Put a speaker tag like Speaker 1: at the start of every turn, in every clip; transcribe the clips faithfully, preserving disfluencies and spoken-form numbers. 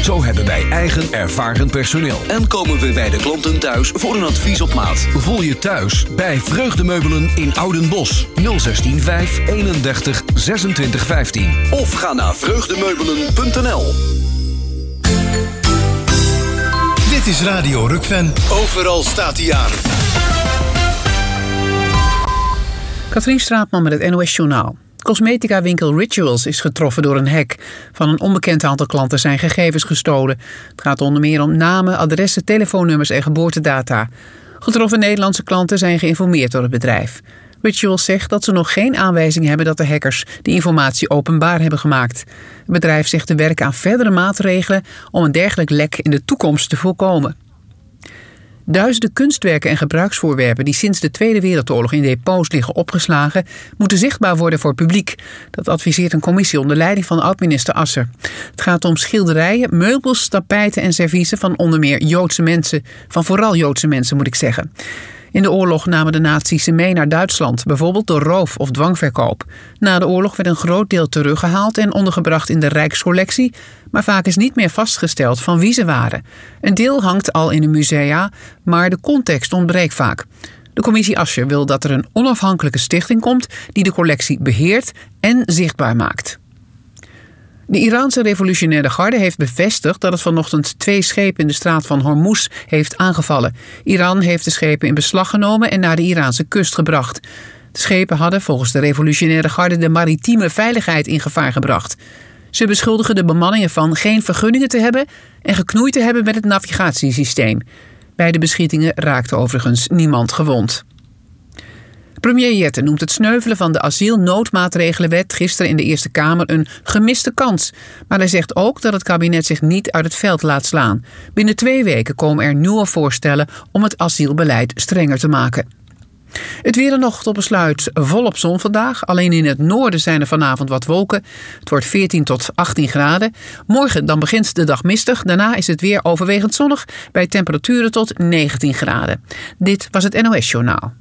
Speaker 1: Zo hebben wij eigen ervaren personeel. En komen we bij de klanten thuis voor een advies op maat. Voel je thuis bij Vreugdemeubelen in Oudenbosch. nul zestien vijf eenendertig zesentwintig vijftien. Of ga naar vreugdemeubelen punt n l.
Speaker 2: Dit is Radio Rukven. Overal staat hij aan.
Speaker 3: Katrien Straatman met het N O S-journaal. Cosmetica-winkel Rituals is getroffen door een hack. Van een onbekend aantal klanten zijn gegevens gestolen. Het gaat onder meer om namen, adressen, telefoonnummers en geboortedata. Getroffen Nederlandse klanten zijn geïnformeerd door het bedrijf. Rituals zegt dat ze nog geen aanwijzing hebben dat de hackers de informatie openbaar hebben gemaakt. Het bedrijf zegt te werken aan verdere maatregelen om een dergelijk lek in de toekomst te voorkomen. Duizenden kunstwerken en gebruiksvoorwerpen die sinds de Tweede Wereldoorlog in depots liggen opgeslagen, moeten zichtbaar worden voor publiek. Dat adviseert een commissie onder leiding van oud-minister Asser. Het gaat om schilderijen, meubels, tapijten en serviezen van onder meer Joodse mensen. Van vooral Joodse mensen, moet ik zeggen. In de oorlog namen de nazi's ze mee naar Duitsland, bijvoorbeeld door roof of dwangverkoop. Na de oorlog werd een groot deel teruggehaald en ondergebracht in de Rijkscollectie, maar vaak is niet meer vastgesteld van wie ze waren. Een deel hangt al in de musea, maar de context ontbreekt vaak. De commissie Ascher wil dat er een onafhankelijke stichting komt die de collectie beheert en zichtbaar maakt. De Iraanse revolutionaire garde heeft bevestigd dat het vanochtend twee schepen in de straat van Hormuz heeft aangevallen. Iran heeft de schepen in beslag genomen en naar de Iraanse kust gebracht. De schepen hadden volgens de revolutionaire garde de maritieme veiligheid in gevaar gebracht. Ze beschuldigen de bemanning ervan geen vergunningen te hebben en geknoeid te hebben met het navigatiesysteem. Bij de beschietingen raakte overigens niemand gewond. Premier Jette noemt het sneuvelen van de asielnoodmaatregelenwet gisteren in de Eerste Kamer een gemiste kans. Maar hij zegt ook dat het kabinet zich niet uit het veld laat slaan. Binnen twee weken komen er nieuwe voorstellen om het asielbeleid strenger te maken. Het weer en nog tot besluit volop zon vandaag. Alleen in het noorden zijn er vanavond wat wolken. Het wordt veertien tot achttien graden. Morgen dan begint de dag mistig. Daarna is het weer overwegend zonnig bij temperaturen tot negentien graden. Dit was het N O S-journaal.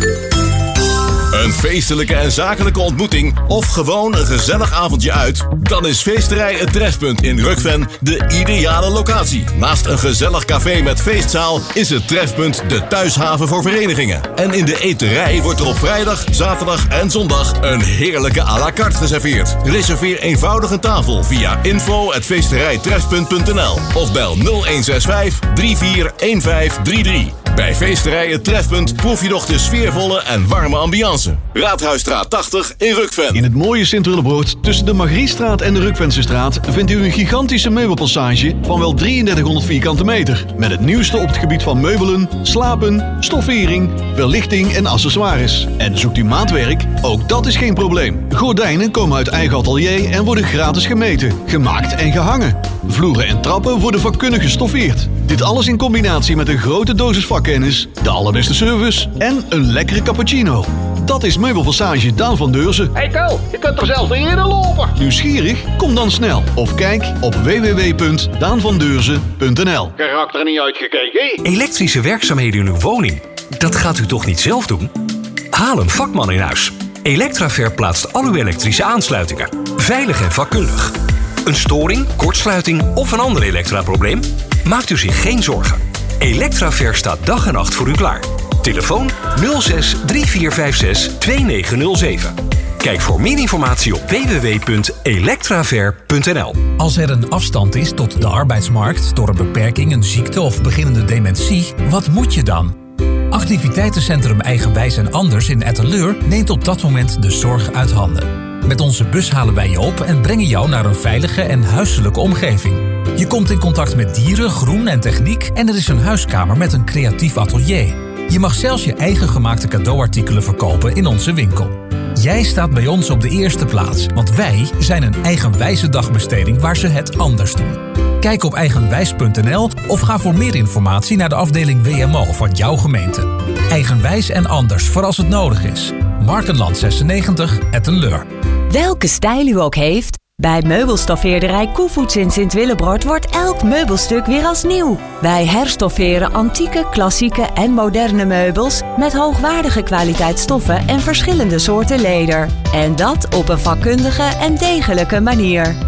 Speaker 4: Een feestelijke en zakelijke ontmoeting of gewoon een gezellig avondje uit? Dan is Feesterij Het Trefpunt in Rukven de ideale locatie. Naast een gezellig café met feestzaal is het Trefpunt de thuishaven voor verenigingen. En in de eterij wordt er op vrijdag, zaterdag en zondag een heerlijke à la carte geserveerd. Reserveer eenvoudig een tafel via info at feesterijtrefpunt punt n l of bel nul een zes vijf drie vier een vijf drie drie. Bij Feesterij Het Trefpunt proef je nog de sfeervolle en warme ambiance. Raadhuisstraat tachtig in Rukven.
Speaker 5: In het mooie Sint-Willebroord tussen de Margriestraat en de Rukvensestraat vindt u een gigantische meubelpassage van wel drieëndertighonderd vierkante meter. Met het nieuwste op het gebied van meubelen, slapen, stoffering, verlichting en accessoires. En zoekt u maatwerk? Ook dat is geen probleem. Gordijnen komen uit eigen atelier en worden gratis gemeten, gemaakt en gehangen. Vloeren en trappen worden vakkundig gestoffeerd. Dit alles in combinatie met een grote dosis vakkennis, de allerbeste service en een lekkere cappuccino. Dat is Meubelpassage Daan van Deurzen.
Speaker 6: Hey Ko, je kunt er zelfs niet in lopen.
Speaker 5: Nieuwsgierig? Kom dan snel. Of kijk op w w w punt daan van deurzen punt n l.
Speaker 6: Karakter niet uitgekeken.
Speaker 7: Elektrische werkzaamheden in uw woning. Dat gaat u toch niet zelf doen? Haal een vakman in huis. Electraver plaatst al uw elektrische aansluitingen. Veilig en vakkundig. Een storing, kortsluiting of een ander elektraprobleem? Maakt u zich geen zorgen. Electraver staat dag en nacht voor u klaar. Telefoon nul zes drie vier vijf zes twee negen nul zeven. Kijk voor meer informatie op w w w punt electraver punt n l.
Speaker 8: Als er een afstand is tot de arbeidsmarkt door een beperking, een ziekte of beginnende dementie, wat moet je dan? Activiteitencentrum Eigenwijs en Anders in Etteleur neemt op dat moment de zorg uit handen. Met onze bus halen wij je op en brengen jou naar een veilige en huiselijke omgeving. Je komt in contact met dieren, groen en techniek en er is een huiskamer met een creatief atelier. Je mag zelfs je eigen gemaakte cadeauartikelen verkopen in onze winkel. Jij staat bij ons op de eerste plaats, want wij zijn een eigenwijze dagbesteding waar ze het anders doen. Kijk op eigenwijs punt n l of ga voor meer informatie naar de afdeling W M O van jouw gemeente. Eigenwijs en Anders voor als het nodig is. Markenland zesennegentig, Ettenleur.
Speaker 9: Welke stijl u ook heeft, bij meubelstoffeerderij Koevoets in Sint-Willebroord wordt elk meubelstuk weer als nieuw. Wij herstofferen antieke, klassieke en moderne meubels met hoogwaardige kwaliteit stoffen en verschillende soorten leder. En dat op een vakkundige en degelijke manier.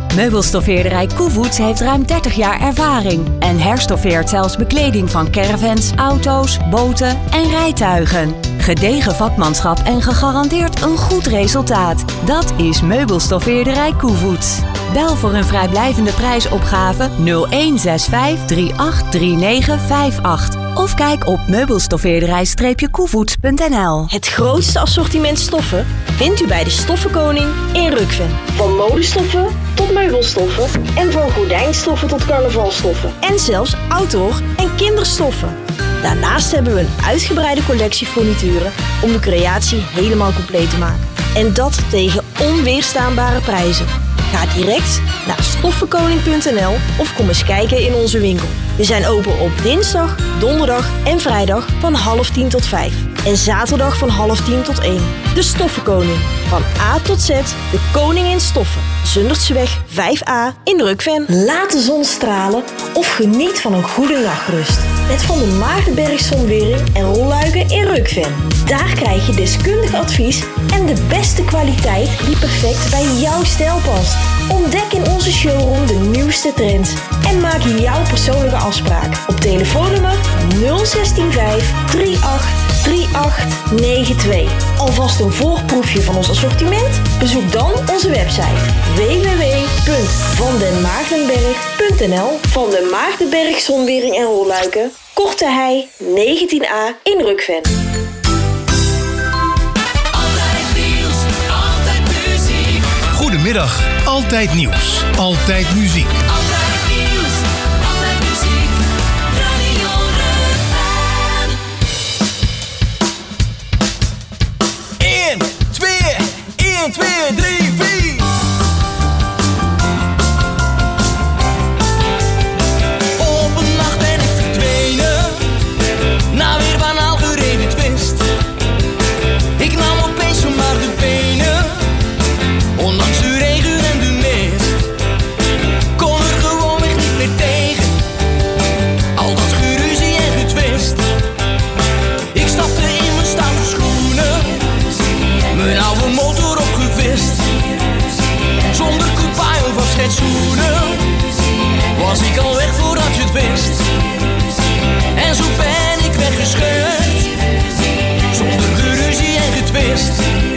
Speaker 9: Meubelstoffeerderij Koevoets heeft ruim dertig jaar ervaring en herstoffeert zelfs bekleding van caravans, auto's, boten en rijtuigen. Gedegen vakmanschap en gegarandeerd een goed resultaat. Dat is Meubelstoffeerderij Koevoets. Bel voor een vrijblijvende prijsopgave nul een zes vijf drie acht drie negen vijf acht of kijk op meubelstoffeerderij koevoets punt n l.
Speaker 10: Het grootste assortiment stoffen vindt u bij de Stoffenkoning in Rukven. Van modestoffen tot meubelstoffen en van gordijnstoffen tot carnavalstoffen. En zelfs outdoor en kinderstoffen. Daarnaast hebben we een uitgebreide collectie furnituren om de creatie helemaal compleet te maken. En dat tegen onweerstaanbare prijzen. Ga direct naar stoffenkoning punt n l of kom eens kijken in onze winkel. We zijn open op dinsdag, donderdag en vrijdag van half tien tot vijf. En zaterdag van half tien tot één. De Stoffenkoning. Van A tot Z, de koning in stoffen. Zundertseweg vijf a in Rukven. Laat de zon stralen of geniet van een goede nachtrust. Met Van der Maagdenberg Zonwering en rolluiken in Rukven. Daar krijg je deskundig advies en de beste kwaliteit die perfect bij jouw stijl past. Ontdek in onze showroom de nieuwste trends en maak jouw persoonlijke afspraak op telefoonnummer nul een zes vijf drie acht drie acht negen twee. Alvast een voorproefje van ons assortiment? Bezoek dan onze website w w w punt van den maagdenberg punt n l. Van den Maagdenberg Zonwering en rolluiken, Korte Hei negentien a in Rukven.
Speaker 2: Goedemiddag, Altijd Nieuws, Altijd Muziek.
Speaker 11: Altijd nieuws, altijd muziek, Radio Rukven.
Speaker 12: één, twee, één, twee, drie, vier. Op een nacht ben ik verdwenen, na weer banaal gereden twist. Ik nam opeens zomaar de benen, ondanks de regen en de mist. Kon er gewoonweg niet meer tegen, al dat geruzie en getwist. Ik stapte in mijn stoute schoenen, mijn oude motor opgevist. Zonder goodbye of afscheidszoenen, was ik al weg voordat je het wist. En zo ben ik weggescheurd, zonder geruzie en getwist.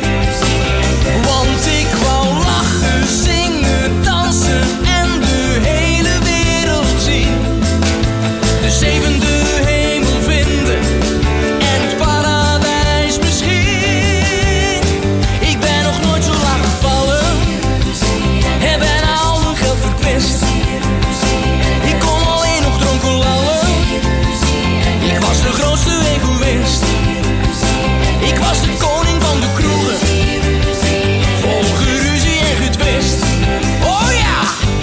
Speaker 12: Want ik wou lachen, zingen, dansen en de hele wereld zien. De zevende hemel vinden en het paradijs misschien. Ik ben nog nooit zo laag gevallen en bijna al mijn geld verkwist. Ik kon alleen nog dronken lallen, ik was de grootste egoïst. Ik was de koning van de kroegen, vol geruzie en getwist. Oh ja!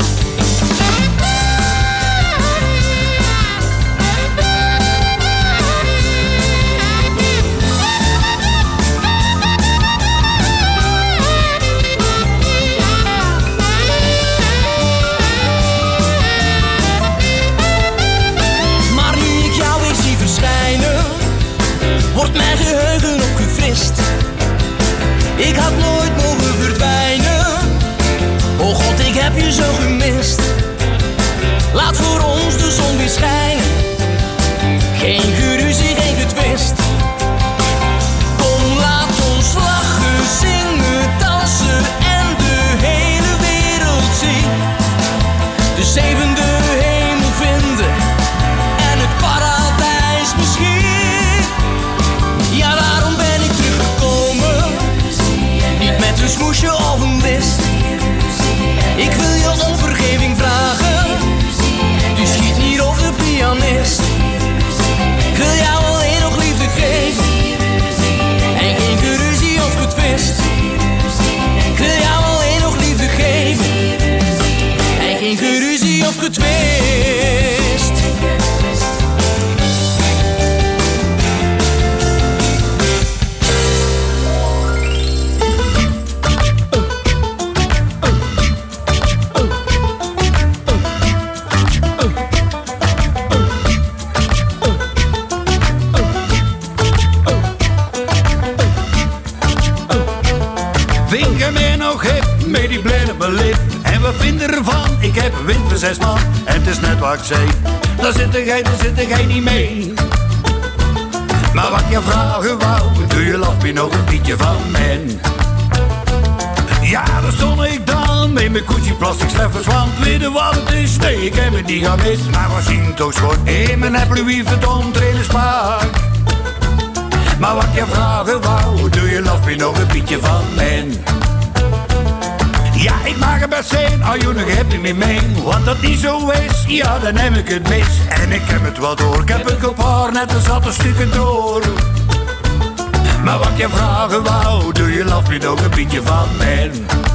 Speaker 12: Maar nu ik jou weer zie verschijnen, wordt mijn geheugen opgefrist. Ik had nooit mogen verdwijnen, oh God, ik heb je zo gemist. Laat voor ons de zon weer schijnen, geen geruzie, geen getwist. Kom, laat ons lachen, zingen, dansen en de hele wereld zien. De zevende hemel vinden en het paradijs misschien. Ja, daarom ben ik teruggekomen, niet met een smoesje of een list. Ik wil je om vergeving vragen, dus schiet niet op de pianist. Ik wil jou alleen nog liefde geven en geen geruzie of getwist. Ik wil jou alleen nog liefde geven en geen geruzie of getwist.
Speaker 13: Vind je mij nog hip met die blinde beleid? En we vinden er zes man en het is net wat ik zei. Daar zit jij, daar zit jij niet mee. Maar wat je vragen wou, doe je laf me nog een beetje van men. Ja, daar stond ik dan met mijn koetsie plastic sleffers. Want weet je wat het is? Nee, ik heb het niet gemist. Maar we zien toch schoon in mijn heb Louis Vuitton trailerspark. Maar wat je vragen wou, doe je laf me nog een beetje van men. Ja, ik mag er best zijn, als je nog hebt niet meer mee. Want dat niet zo is, ja, dan neem ik het mis. En ik heb het wel door, ik heb het op haar net een zatte stukken door. Maar wat je vragen wou, doe je laf me nog een beetje van men.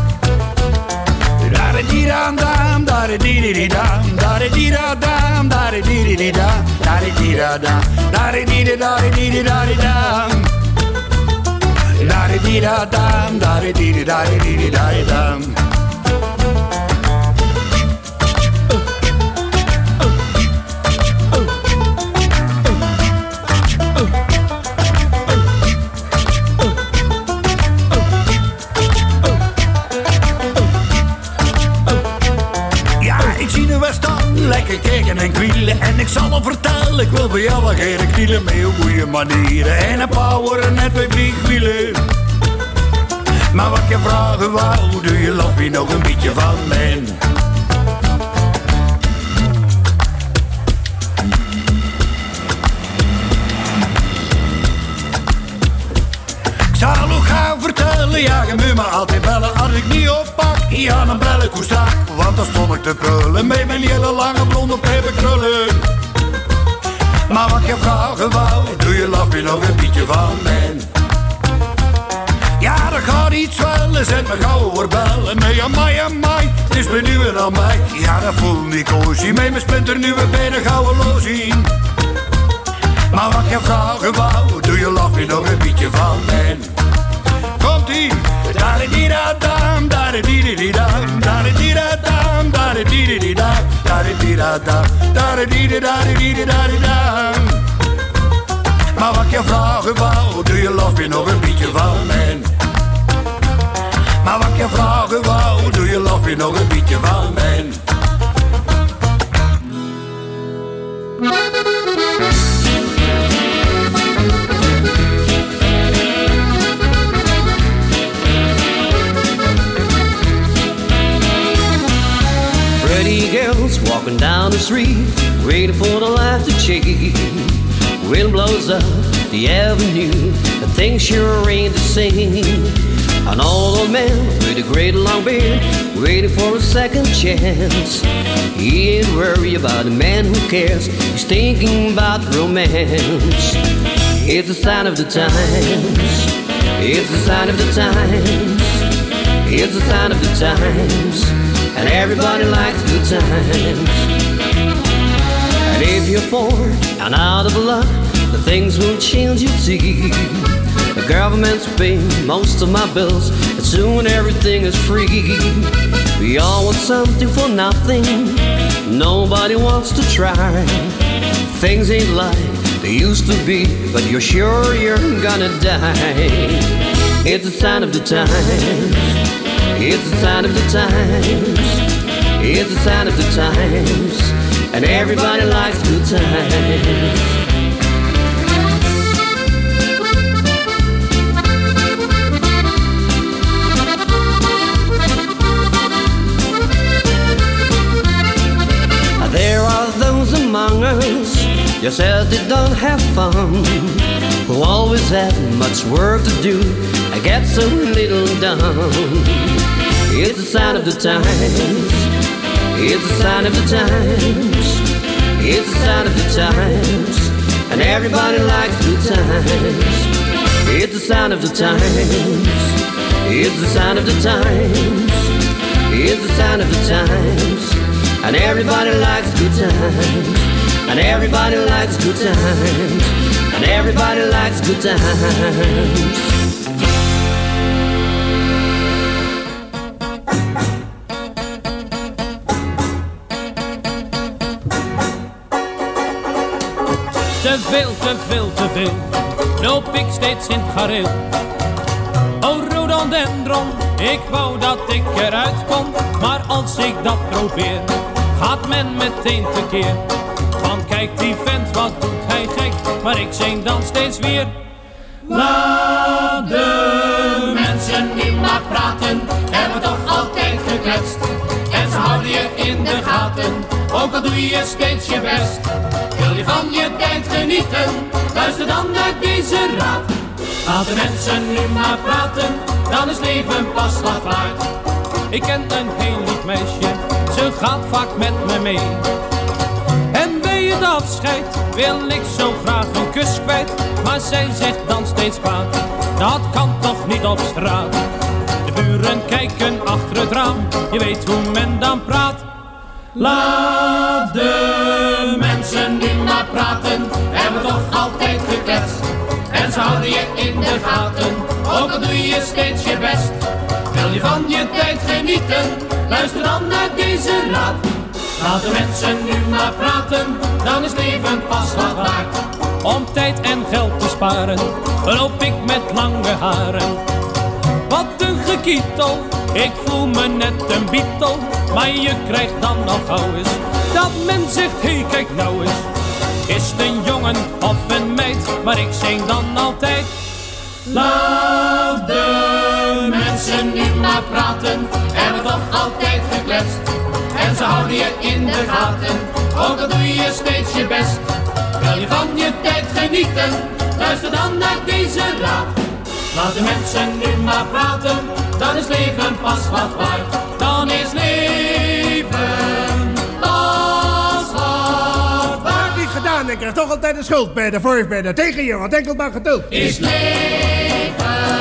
Speaker 13: Daar-di-da-dam, daar-di-di-di-dam, daar-di-di-da-dam, daar-di-di-di-dam, daar-di-di-da-dam, daar-di-di-da-di-di-da-di-dam. Da-di-di-da-dam, da-di-di-da-di-di-da-di-dam. Ja, ik zie de Westan lekker kijken en kwielen. En ik zal hem vertellen, ik wil voor jou wel geen knielen. Met heel goede manieren en een power en net twee vliegwielen. Maar wat je vragen wou, doe je laf me nog een beetje van men. Ik zal ook gaan vertellen, ja je moet me altijd bellen. Als ik niet oppak, ja dan bel ik hoe strak. Want dan stond ik te prullen met mijn hele lange blonde peperkrullen. Maar wat je vragen wou, doe je laf me nog een beetje van men. Ja, dat gaat iets zwellen, zet me gauw oorbellen. Nee, amai, amai, het is me nu weer aan mij. Ja, dat voelt niet kozie, met mijn splinternieuwe benen gouden loosie. Maar wat je vragen wou, doe je laf me nog een beetje van men. Komt-ie! Da-di-di-da-dam, da-di-di-di-dam, da-di-di-da-dam, da-di-di-di-dam, da-di-di-da-dam, da-di-di-da-di-di-da-di-dam. Maar wat je vragen wou, doe je laf me nog een beetje van men. Maar wat je vragen wou, doe je laf me nog een beetje van men.
Speaker 14: Pretty girls walking down the street, waiting for the light to change. Wind blows up the avenue, the things sure ain't the same. An old man with a great long beard, waiting for a second chance. He ain't worried about the man who cares, he's thinking about romance. It's a sign of the times, it's a sign of the times, it's a sign of the times, and everybody likes good times. And if you're poor and out of luck, the things will change, you see. The government's paying most of my bills, and soon everything is free. We all want something for nothing, nobody wants to try. Things ain't like they used to be, but you're sure you're gonna die. It's a sign of the times, it's a sign of the times, it's a sign of the times, and everybody likes good times. There are those among us you said they don't have fun, who always have much work to do and get so little done. It's a sign of the times, it's a sign of the times, it's a sign of the times, and everybody likes good times. It's a sign of the times, it's a sign of the times, it's a sign of the times, and everybody likes good times, and everybody likes good times, and everybody likes good times.
Speaker 15: Te veel, te veel, te veel, loop ik steeds in het gareel. Oh rhododendron, ik wou dat ik eruit kon, maar als ik dat probeer, gaat men meteen tekeer. Van kijk die vent, wat doet hij gek, maar ik zing dan steeds weer. Laat de mensen nu maar praten, hebben we toch altijd gekletst. En ze houden je in de gaten, ook al doe je steeds je best. Wil je van je tijd genieten, luister dan naar deze raad. Laat de mensen nu maar praten, dan is leven pas wat waard. Ik ken een heel lief meisje, ze gaat vaak met me mee. En bij het afscheid wil ik zo graag een kus kwijt. Maar zij zegt dan steeds kwaad, dat kan toch niet op straat. De buren kijken achter het raam, je weet hoe men dan praat. Laat de mensen nu maar praten, hebben we toch altijd gekletst. En ze houden je in de gaten, ook al doe je steeds je best. Wil je van je tijd genieten, luister dan naar deze raad. Laat de mensen nu maar praten, dan is leven pas wat waard. Om tijd en geld te sparen, loop ik met lange haren. Wat een gekietel, ik voel me net een Beatle. Maar je krijgt dan al gauw eens, dat men zegt, hé hey, kijk nou eens. Is het een jongen of een meid, maar ik zing dan altijd. Laat de mensen nu maar praten, hebben we toch altijd gekletst. En ze houden je in de gaten, ook al doe je steeds je best. Wil je van je tijd genieten, luister dan naar deze raad. Laat de mensen nu maar praten, dan is leven pas wat waard. Dan is leven pas wat waard.
Speaker 16: Niet gedaan, ik krijg toch altijd de schuld bij de voorbeelden. Tegen je, wat enkel maar geduld.
Speaker 11: Is leven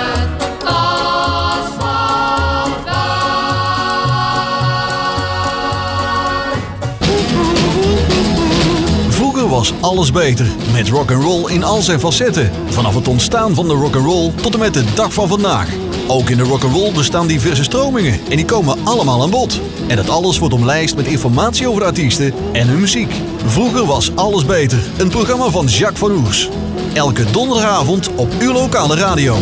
Speaker 11: pas wat
Speaker 5: Vroeger was alles beter, met rock'n'roll in al zijn facetten. Vanaf het ontstaan van de rock'n'roll tot en met de dag van vandaag. Ook in de rock'n'roll bestaan diverse stromingen en die komen allemaal aan bod. En dat alles wordt omlijst met informatie over de artiesten en hun muziek. Vroeger was alles beter, een programma van Jacques van Oers. Elke donderdagavond op uw lokale radio.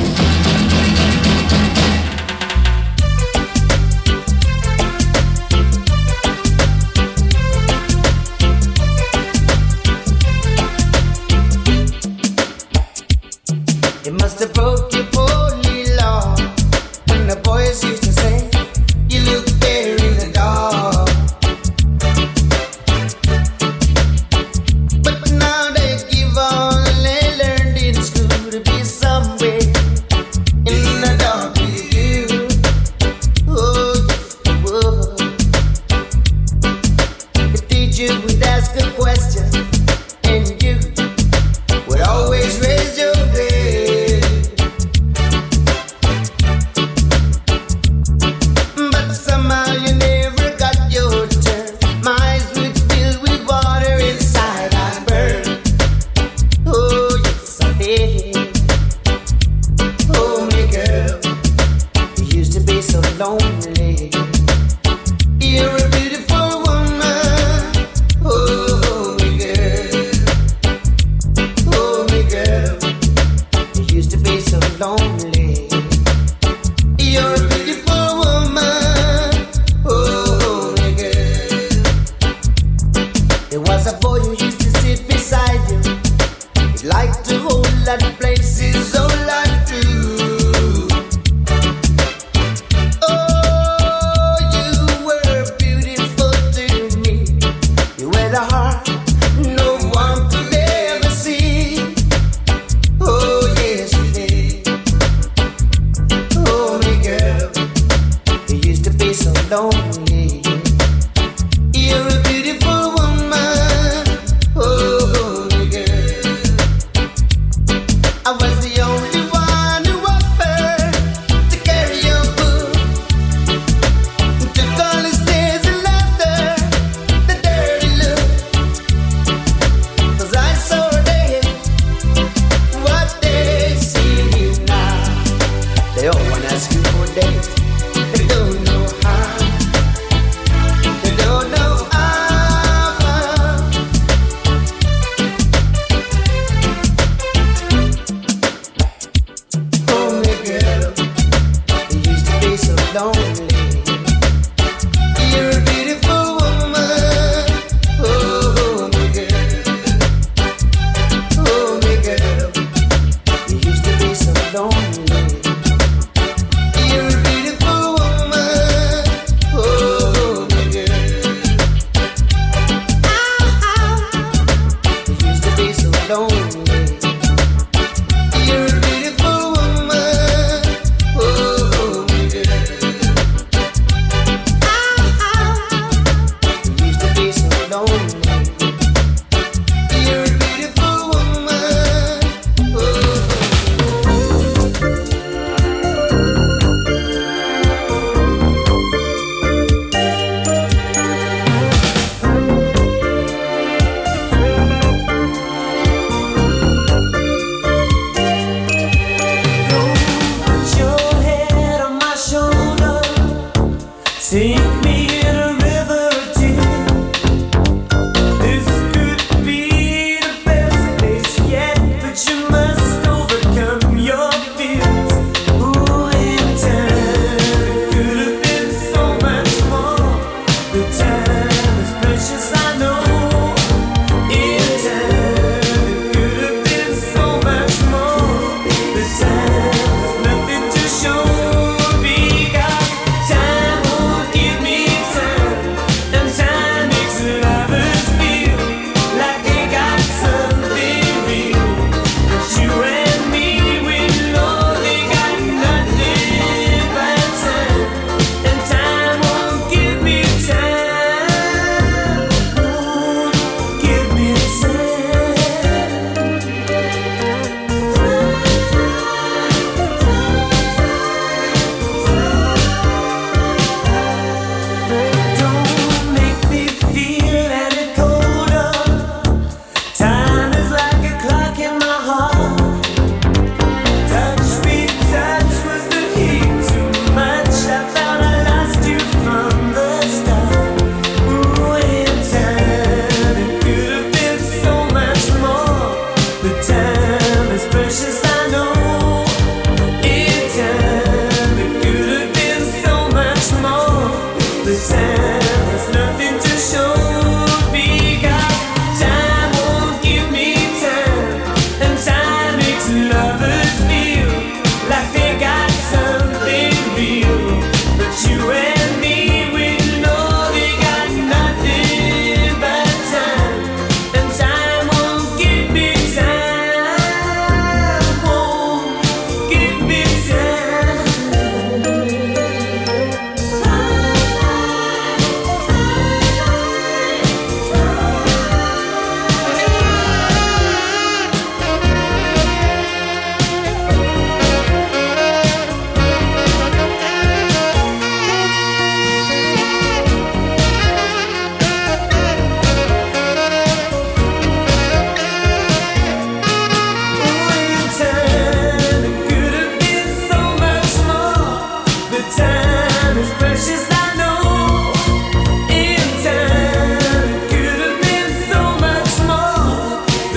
Speaker 17: I was the only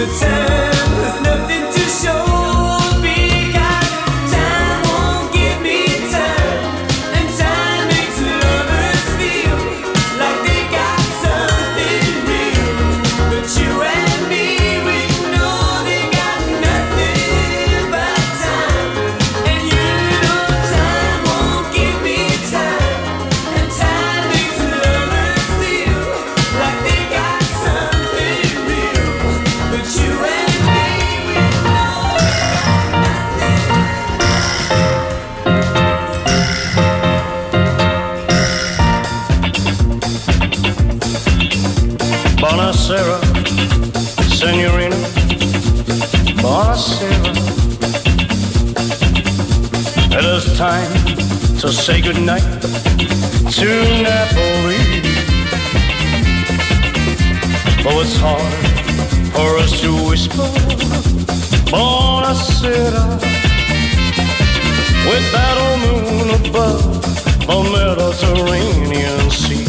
Speaker 17: Buonasera, signorina, buonasera. It is time to say goodnight to Napoli. Oh, it's hard for us to whisper buonasera with that old moon above the Mediterranean Sea.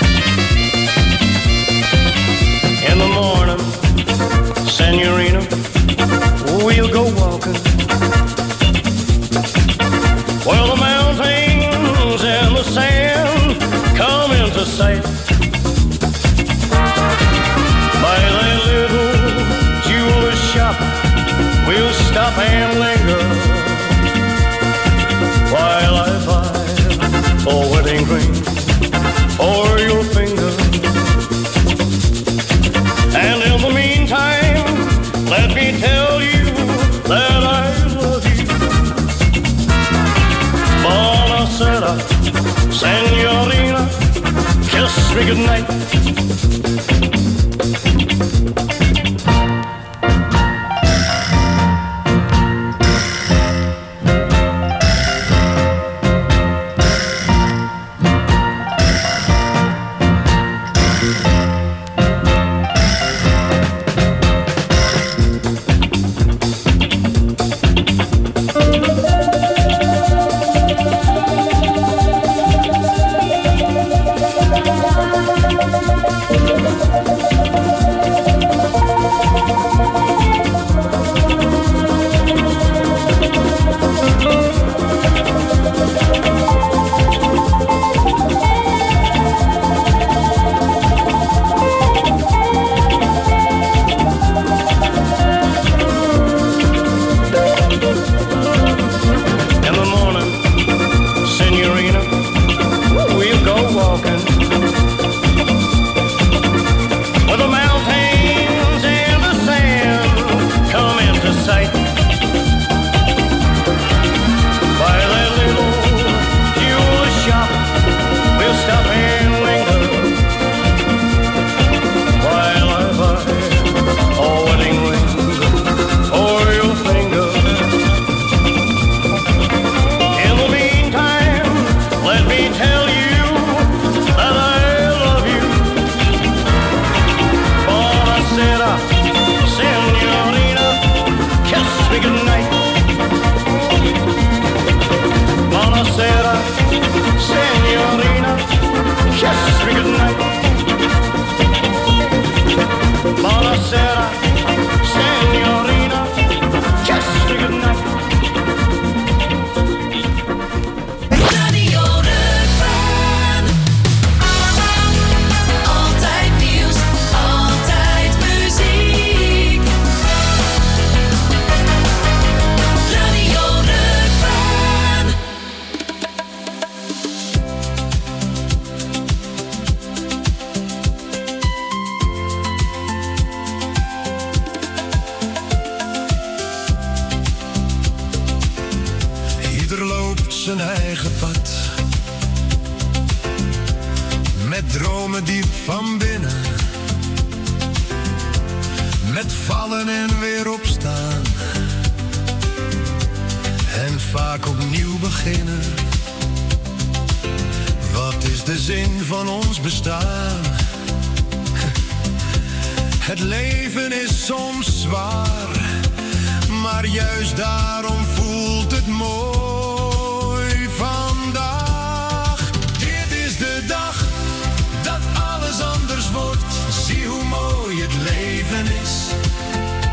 Speaker 17: In the morning, signorina, we'll go walking where the mountains and the sand come into sight. By that little jeweler's shop, we'll stop and linger while I buy a wedding ring for your finger. And in the meantime, let me tell you that I love you. Buonasera, signorina, kiss me goodnight.
Speaker 18: Zie hoe mooi het leven is.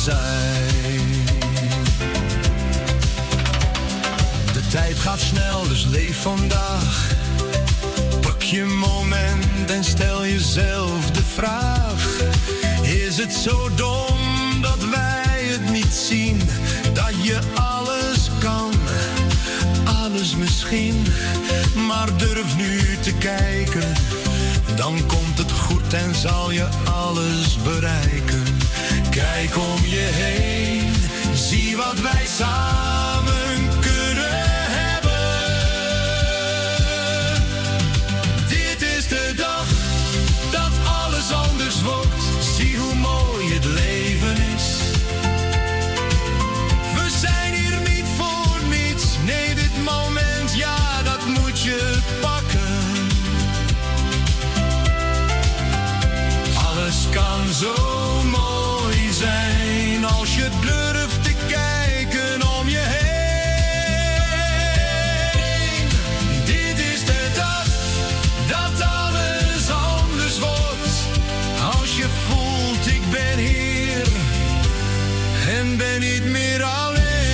Speaker 18: zijn. De tijd gaat snel, dus leef vandaag. Pak je moment en stel jezelf de vraag. Is het zo dom dat wij het niet zien? Dat je alles kan, alles misschien. Maar durf nu te kijken, dan komt het goed en zal je alles bereiken. Kijk om je heen, zie wat wij samen kunnen hebben. Dit is de dag dat alles anders wordt. Zie hoe mooi het leven is. We zijn hier niet voor niets. Nee, dit moment, ja, dat moet je pakken. Alles kan zo mooi zijn als je durft te kijken om je heen. Dit is de dag dat alles anders wordt. Als je voelt ik ben hier en ben niet meer alleen.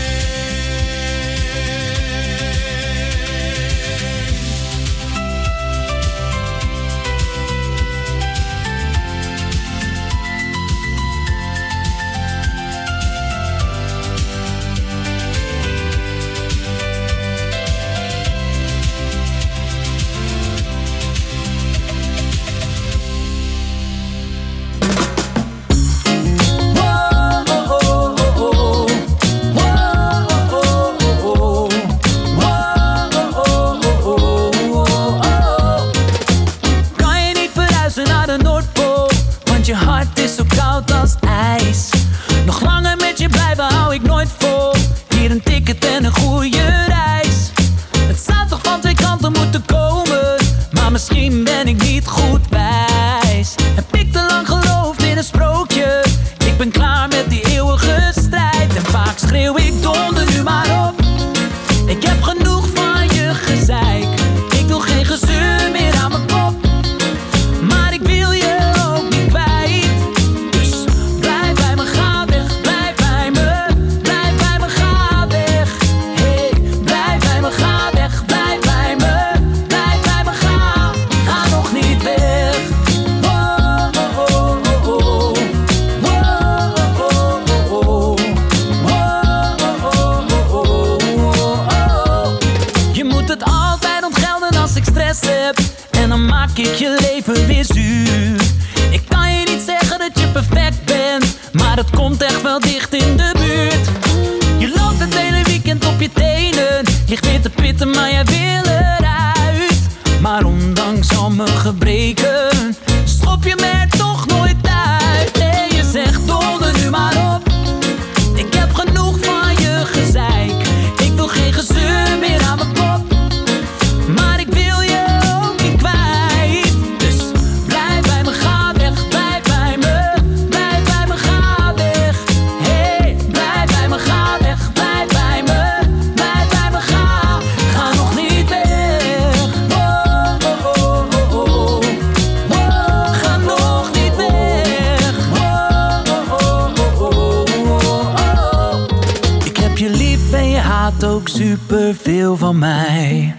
Speaker 19: Superveel van mij.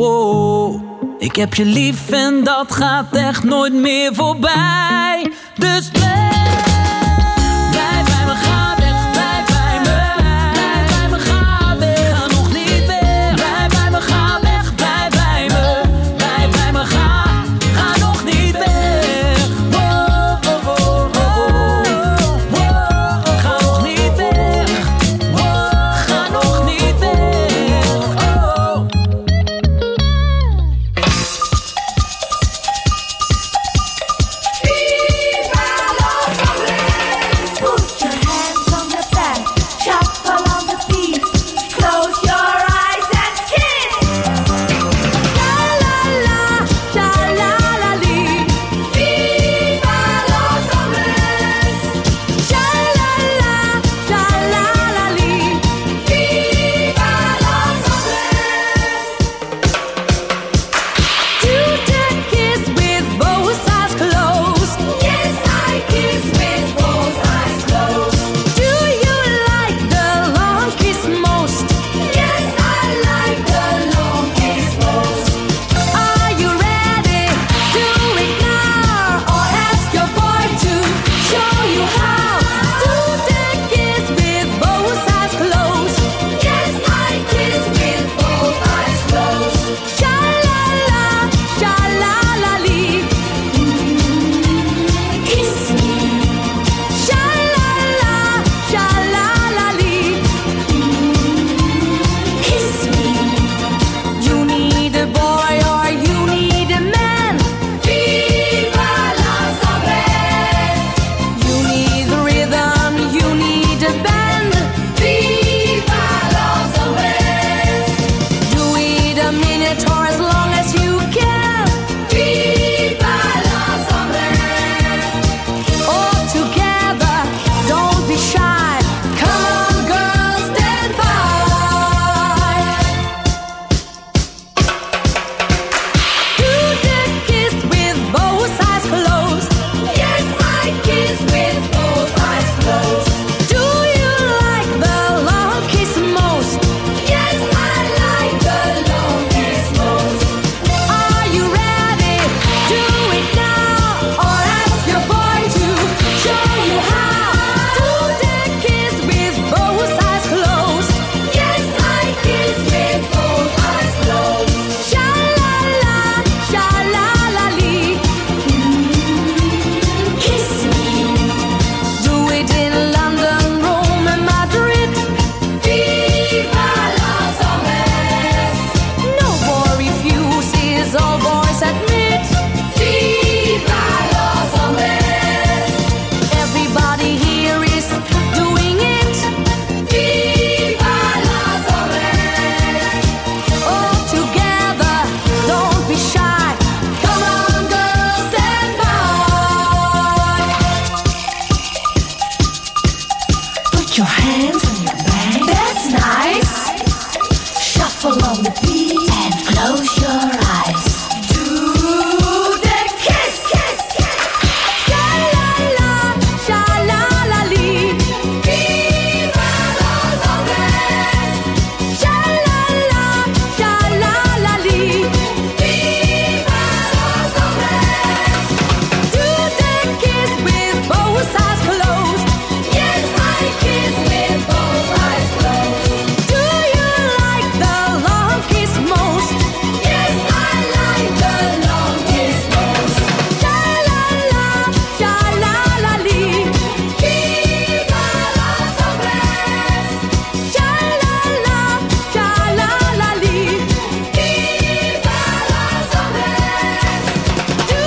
Speaker 19: Wow, ik heb je lief en dat gaat echt nooit meer voorbij. Dus blijf, blijf bij me, ga weg, blijf bij me. Blijf bij me, ga weg, ga nog niet weg. Blijf bij me, ga weg, blijf bij me. Blijf bij me, ga, ga nog niet weg. Wow, oh, oh, oh, oh. Wow, ga nog niet weg. Wow, ga nog niet weg.
Speaker 11: Viva los hombres! your hands on your back. That's nice. Shuffle on the beat and close your eyes. Do the kiss, kiss, kiss. Sha la la, sha la la lee. Viva los hombres. Sha la la, sha la la lee. Viva los hombres. Do the kiss with both eyes closed. Yes, I kiss with both eyes closed. Do you like the long kiss most? Yes, I like the long kiss most. Sha la la, sha la la lee. Viva los hombres. Sha la la, sha la la lee. Viva los hombres. Do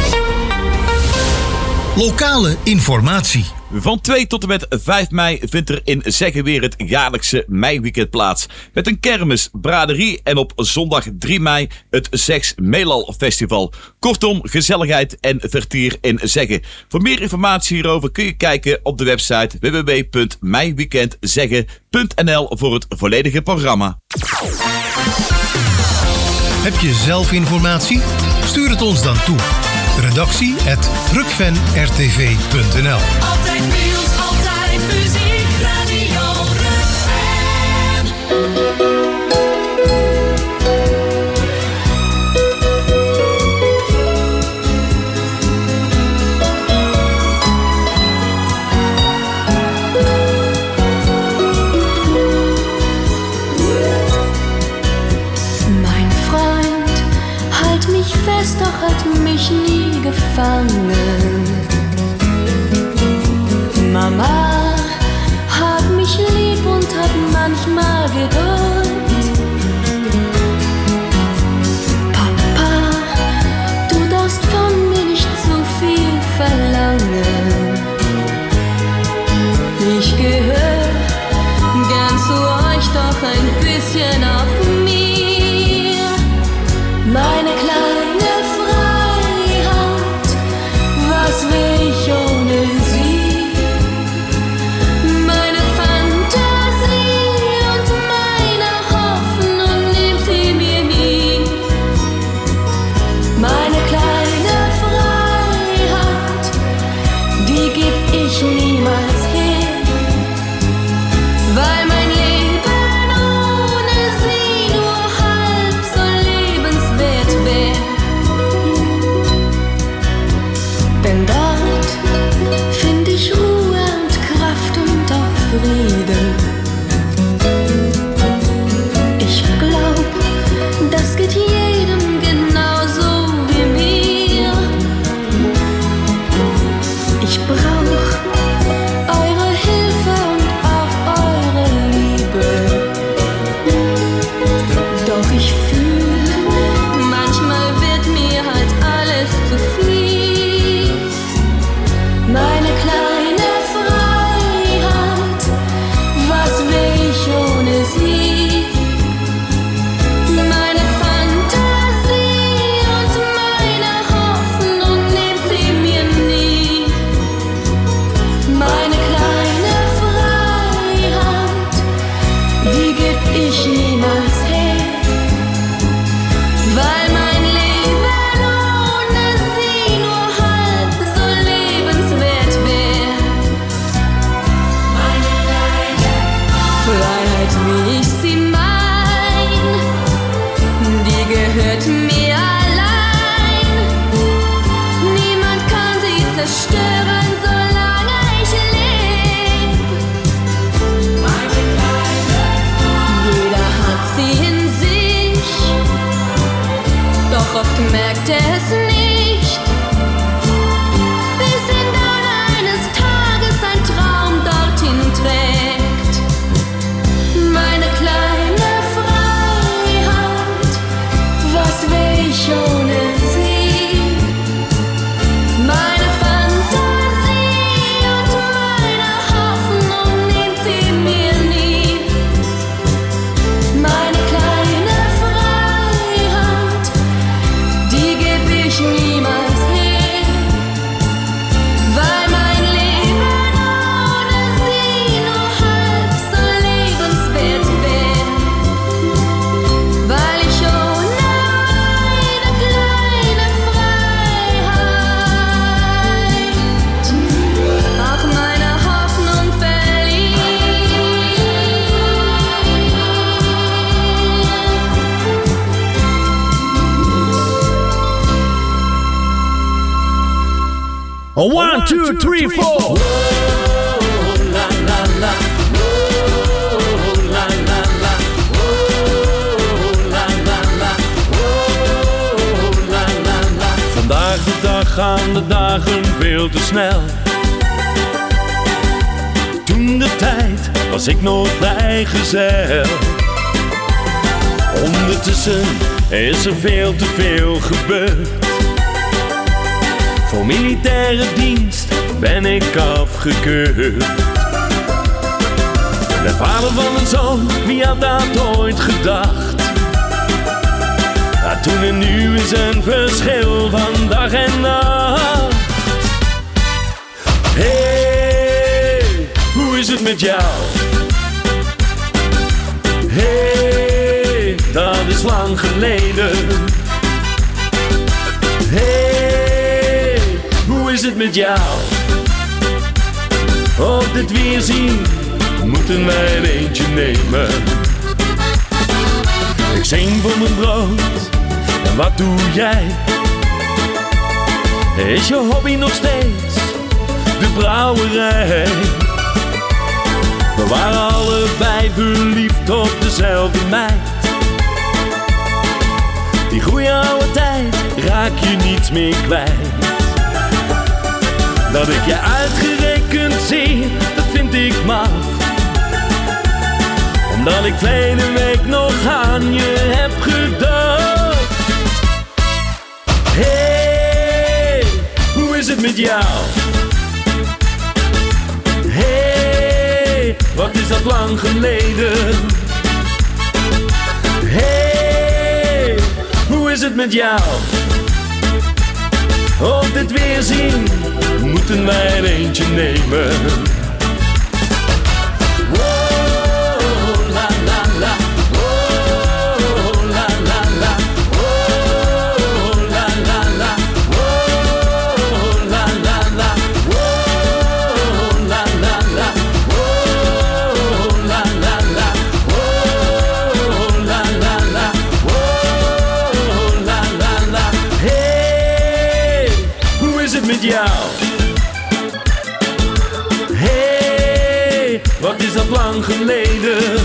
Speaker 11: the
Speaker 2: Lokale informatie.
Speaker 20: Van twee tot en met vijf mei vindt er in Zegge weer het jaarlijkse meiweekend plaats. Met een kermis, braderie en op zondag drie mei het Zegs Meelal Festival. Kortom, gezelligheid en vertier in Zegge. Voor meer informatie hierover kun je kijken op de website w w w punt meiweekendzegge punt n l voor het volledige programma.
Speaker 2: Heb je zelf informatie? Stuur het ons dan toe. Redactie at rukven r t v punt n l.
Speaker 11: Altijd nieuws, altijd muziek, Radio Rukven.
Speaker 21: Mein Freund, halt mich fest, doch hat mich nie gefangen. Mama hat mich lieb und hat manchmal Geduld. Papa, du darfst von mir nicht zu viel verlangen. Ich gehör gern zu euch, doch ein bisschen auch mir. Meine kleine Freiheit, was will ich ohne sie? Meine Fantasie und meine Hoffnung nimmt sie mir nie. Meine kleine Freiheit, die geb ich niemals her.
Speaker 1: One, two, three, four.
Speaker 22: Vandaag de dag gaan de dagen veel te snel. Toen de tijd was ik nog vrijgezel. Ondertussen is er veel te veel gebeurd. Voor militaire dienst ben ik afgekeurd. De vader van een zoon, wie had dat ooit gedacht? Ja, toen en nu is een verschil van dag en nacht. Hey, hoe is het met jou? Hey, dat is lang geleden. Hey, hoe is het met jou? Op dit weerzien moeten wij er eentje nemen. Ik zing voor mijn brood, en wat doe jij? Is je hobby nog steeds de brouwerij? We waren allebei verliefd op dezelfde meid. Die goeie oude tijd raak je niet meer kwijt. Dat ik je uitgerekend zie, dat vind ik maf. Omdat ik verleden week nog aan je heb gedacht. Hey, hoe is het met jou? Hey, wat is dat lang geleden? Hey, hoe is het met jou? Op dit weerzien moeten wij er eentje nemen. Hey, wat is dat lang geleden?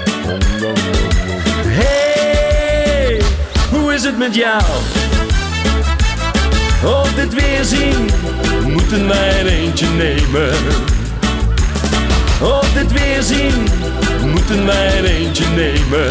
Speaker 22: Hey, hoe is het met jou? Op dit weerzien moeten wij er eentje nemen. Op dit weerzien moeten wij er eentje nemen.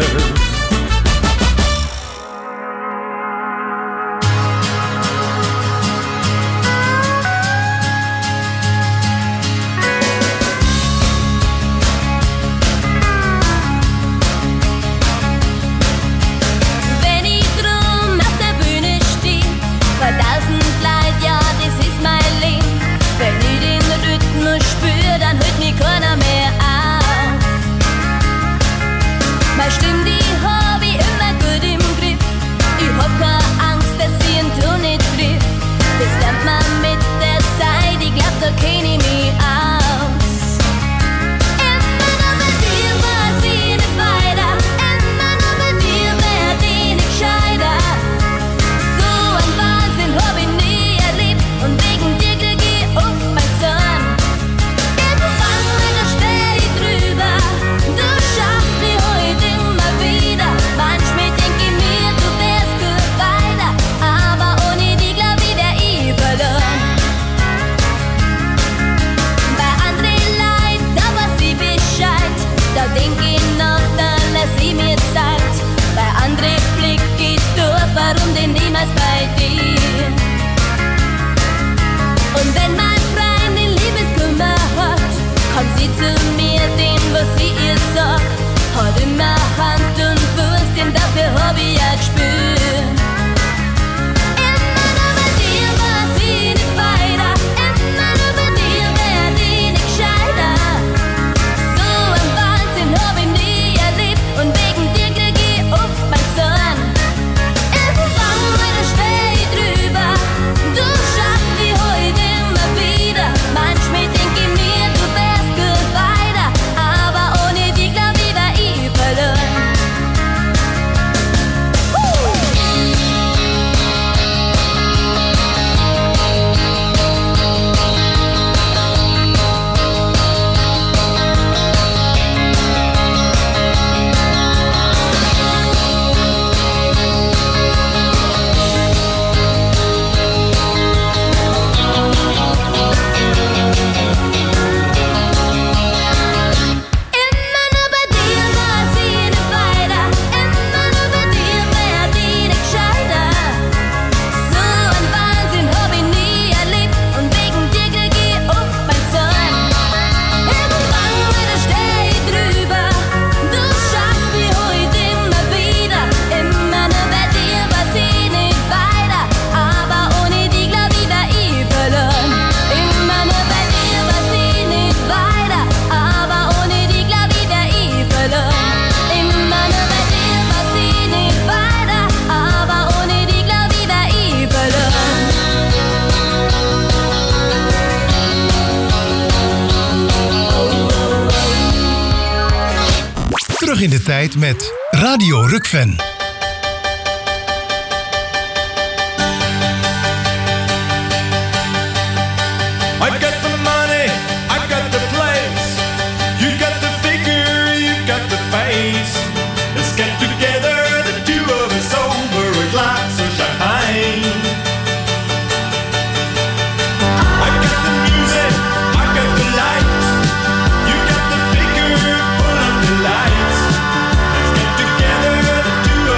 Speaker 2: Terug in de tijd met Radio Rukven.
Speaker 3: I've got the money, I've got the place. You got the figure, you got the face. Let's get together, the two of us, over a glass of champagne. I've got the music, I've got the lights. You got the figure full of delights. Let's get together, the two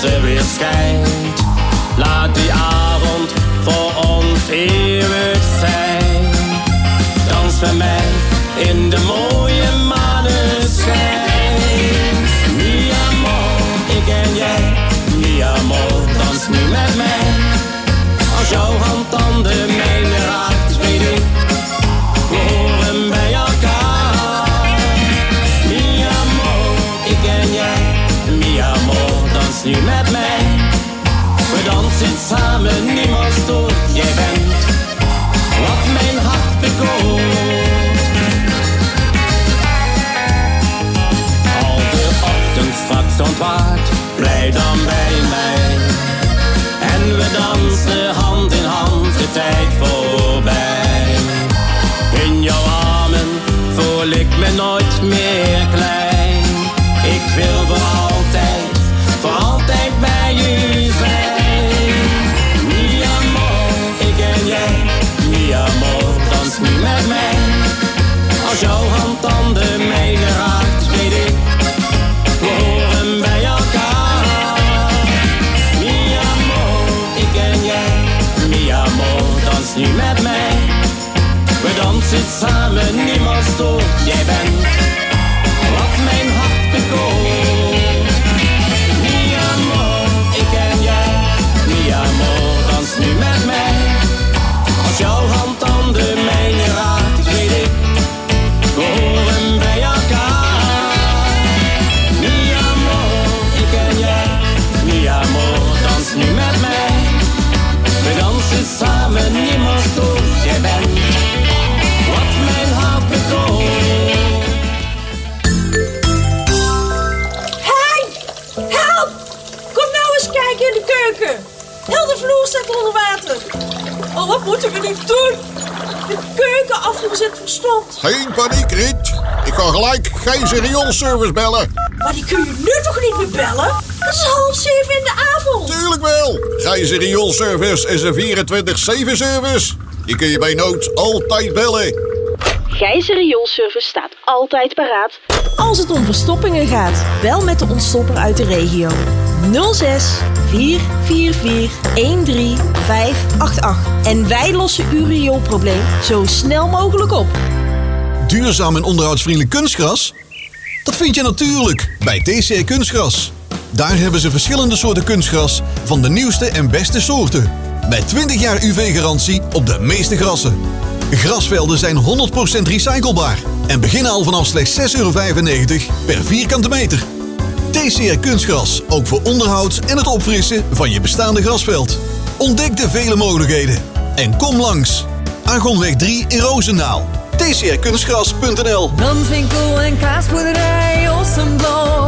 Speaker 12: ze weer schijnt. Laat die avond voor ons eeuwig zijn. Dans met mij in de mooie maneschijn. Mi amor, ik en jij. Mi amor, dans nu met mij. Als jouw hand aan de mijne raakt, weet ik, we horen bij elkaar. Mi amor, ik en jij. Mi amor, dans nu met mij. We dansen samen, niemand stoort. Jij bent wat mijn hart bekoort. Al de ochtend straks ontwaakt, blij dan bij mij. En we dansen hand in hand, de tijd voorbij. In jouw armen voel ik me nooit meer klein. Ik wil voor altijd, voor altijd bij u zijn. Mi amor, ik en jij. Mi amor, dans nu met mij. Als jouw hand aan de mijne raakt, weet ik, we horen bij elkaar. Mi amor, ik en jij. Mi amor, dans nu met mij. We dansen samen, niemand stoort. Jij bent wat mijn hart bekoort. Mi amor, ik en jij. Mi amor, dans nu met mij. Als jouw hand aan de mijne raakt, weet ik, we horen bij elkaar. Mi amor, ik en jij. Mi amor, dans nu met mij. We dansen samen, niemand stoort. Jij bent wat mijn hart bekoort.
Speaker 10: Hey! Help! Kom nou eens kijken in de keuken. Heel de vloer staat onder water. Oh, wat moeten we nu doen? De keuken afgezet verstomd.
Speaker 4: Geen paniek, Riet. Ik kan gelijk Gijzer rioolservice bellen.
Speaker 10: Maar die kun je nu toch niet meer bellen? Het is half zeven in de avond.
Speaker 4: Tuurlijk wel. Gijzer rioolservice is een vierentwintig zeven service. Die kun je bij nood altijd bellen.
Speaker 10: Gijzer Rioolservice staat altijd paraat als het om verstoppingen gaat. Bel met de ontstopper uit de regio. nul zes vier vier vier een drie vijf acht acht. En wij lossen uw rioolprobleem zo snel mogelijk op.
Speaker 5: Duurzaam en onderhoudsvriendelijk kunstgras? Dat vind je natuurlijk bij T C R Kunstgras. Daar hebben ze verschillende soorten kunstgras van de nieuwste en beste soorten. Met twintig jaar U V-garantie op de meeste grassen. Grasvelden zijn honderd procent recyclebaar en beginnen al vanaf slechts zes euro vijfennegentig per vierkante meter. T C R Kunstgras, ook voor onderhoud en het opfrissen van je bestaande grasveld. Ontdek de vele mogelijkheden en kom langs. Argonweg drie in Roosendaal. T C R kunstgras punt n l.
Speaker 19: Danswinkel en kaasboerderij Ossenblok.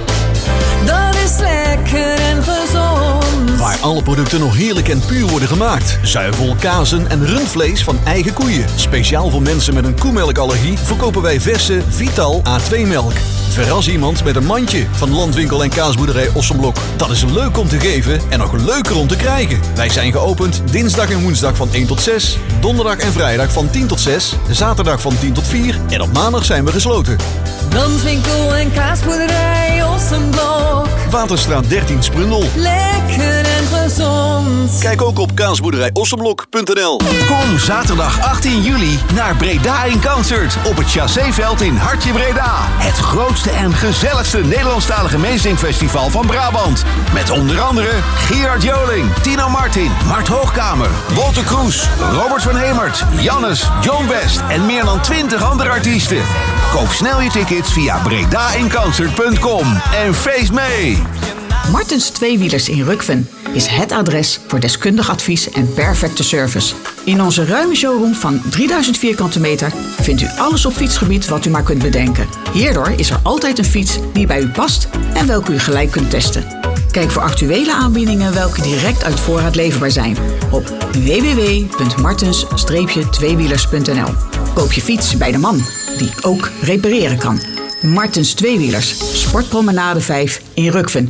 Speaker 19: Dat is lekker en gezond.
Speaker 5: Waar alle producten nog heerlijk en puur worden gemaakt. Zuivel, kazen en rundvlees van eigen koeien. Speciaal voor mensen met een koemelkallergie verkopen wij verse Vital A twee melk. Verras iemand met een mandje van Landwinkel en kaasboerderij Ossenblok. Dat is leuk om te geven en nog leuker om te krijgen. Wij zijn geopend dinsdag en woensdag van één tot zes. Donderdag en vrijdag van tien tot zes. Zaterdag van tien tot vier. En op maandag zijn we gesloten.
Speaker 19: Danswinkel en kaasboerderij Ossenblok.
Speaker 5: Waterstraat dertien Sprundel.
Speaker 19: Lekker en gezond.
Speaker 5: Kijk ook op kaasboerderij ossenblok punt n l.
Speaker 1: Kom zaterdag achttien juli naar Breda in Concert op het Chasséveld in Hartje Breda. Het grootste en gezelligste Nederlandstalige meezingfestival van Brabant. Met onder andere Gerard Joling, Tino Martin, Mart Hoogkamer, Wolter Kroes, Robert van Hemert, Jannes, John West en meer dan twintig andere artiesten. Koop snel je tickets via breda in concert punt com en feest mee!
Speaker 6: Martens Tweewielers in Rukven is het adres voor deskundig advies en perfecte service. In onze ruime showroom van drieduizend vierkante meter vindt u alles op fietsgebied wat u maar kunt bedenken. Hierdoor is er altijd een fiets die bij u past en welke u gelijk kunt testen. Kijk voor actuele aanbiedingen welke direct uit voorraad leverbaar zijn op w w w punt martens tweewielers punt n l. Koop je fiets bij de man die ook repareren kan. Martens Tweewielers, Sportpromenade vijf in Rukven.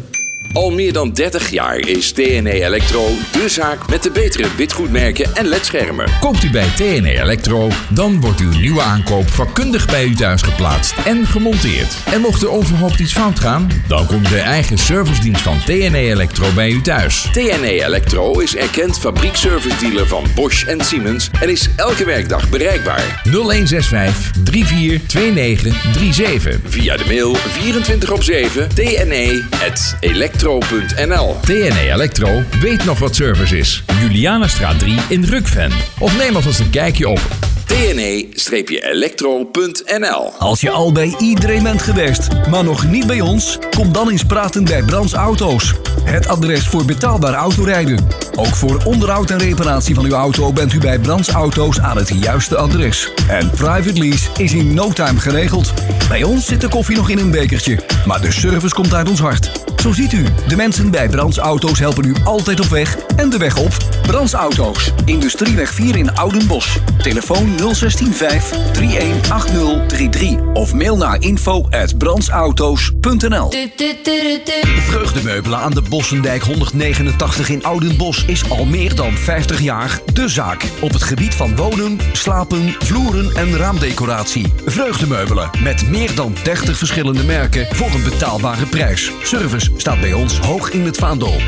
Speaker 7: Al meer dan dertig jaar is T N E Electro de zaak met de betere witgoedmerken en ledschermen.
Speaker 8: Koopt u bij T N E Electro, dan wordt uw nieuwe aankoop vakkundig bij u thuis geplaatst en gemonteerd. En mocht er overhoopt iets fout gaan, dan komt de eigen servicedienst van T N E Electro bij u thuis.
Speaker 7: T N E Electro is erkend fabriekservice-dealer van Bosch en Siemens en is elke werkdag bereikbaar.
Speaker 8: nul een zes vijf drie vier twee negen drie zeven.
Speaker 7: Via de mail vierentwintig op zeven t n e punt electro punt n l.
Speaker 8: T N E Electro weet nog wat service is. Julianastraat drie in Rukven. Of neem alvast een kijkje op
Speaker 7: T N E electro punt n l.
Speaker 23: Als je al bij iedereen bent geweest, maar nog niet bij ons, kom dan eens praten bij Brands Auto's. Het adres voor betaalbaar autorijden. Ook voor onderhoud en reparatie van uw auto bent u bij Brands Auto's aan het juiste adres. En private lease is in no time geregeld. Bij ons zit de koffie nog in een bekertje, maar de service komt uit ons hart. Zo ziet u, de mensen bij Brands Auto's helpen u altijd op weg en de weg op. Brands Auto's, Industrieweg vier in Oudenbosch. Telefoon nul een zes vijf drie een acht nul drie drie of mail naar info at brandsauto's punt n l. Vreugdemeubelen aan de Bossendijk honderdnegenentachtig in Oudenbosch is al meer dan vijftig jaar de zaak. Op het gebied van wonen, slapen, vloeren en raamdecoratie. Vreugdemeubelen met meer dan dertig verschillende merken voor een betaalbare prijs. Service staat bij ons hoog in het vaandel.